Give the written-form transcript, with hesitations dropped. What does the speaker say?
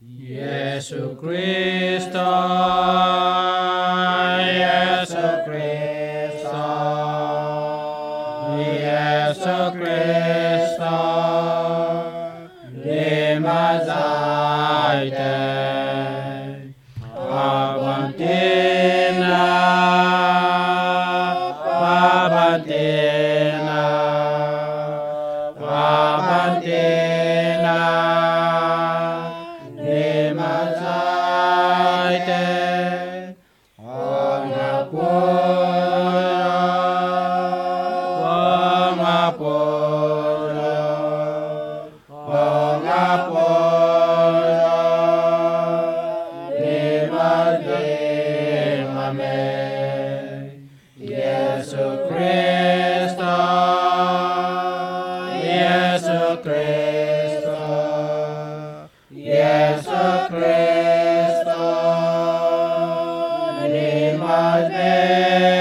Yesu Kristo, Yesu Kristo, Yesu Kristo, lima zaite, Babantina, Babantina, Babantina, lima zaite, Yesu Kristo, Yesu Kristo, Yesu Kristo, lima zaite.